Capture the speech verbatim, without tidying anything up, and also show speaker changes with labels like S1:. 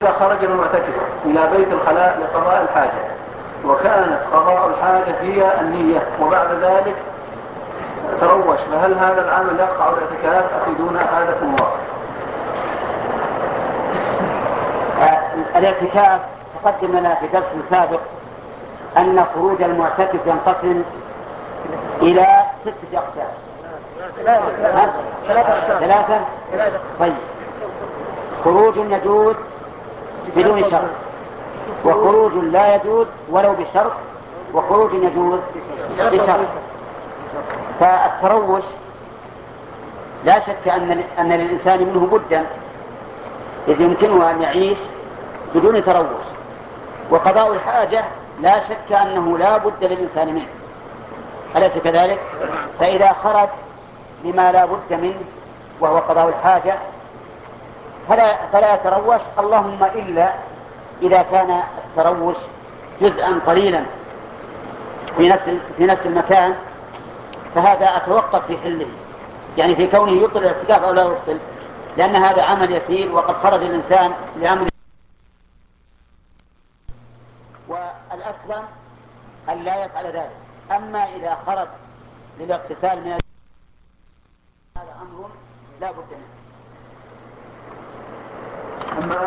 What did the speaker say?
S1: إذا خرج المعتكف إلى بيت الخلاء لقضاء الحاجة وكانت قضاء الحاجة هي النية وبعد ذلك تروش، فهل هذا العمل يقطع الاعتكاف؟ أفيدونا أفادكم الله.
S2: الاعتكاف تقدم لنا في درس سابق أن خروج المعتكف ينقسم إلى ستة أقسام. ثلاثة. طيب، خروج يجوز بدون شرط، وخروج لا يجوز ولو بشرط، وخروج يجوز بشرط. فالتروش لا شك أن أن للإنسان منه بدا، إذ يمكنه أن يعيش بدون تروش، وقضاء الحاجة لا شك أنه لا بد للإنسان منه، أليس كذلك؟ فإذا خرج لما لا بد منه وهو قضاء الحاجة فلا, فلا يتروش، اللهم إلا إذا كان التروش جزءا قليلا في نفس في نفس المكان، فهذا أتوقف في حله، يعني في كونه يبطل الاعتكاف أو لا يبطل، لأن هذا عمل يسير وقد خرج الإنسان لأمر. والأسلم أن لا يفعل ذلك. أما إذا خرج للاغتسال من هذا أمر لا بد منه.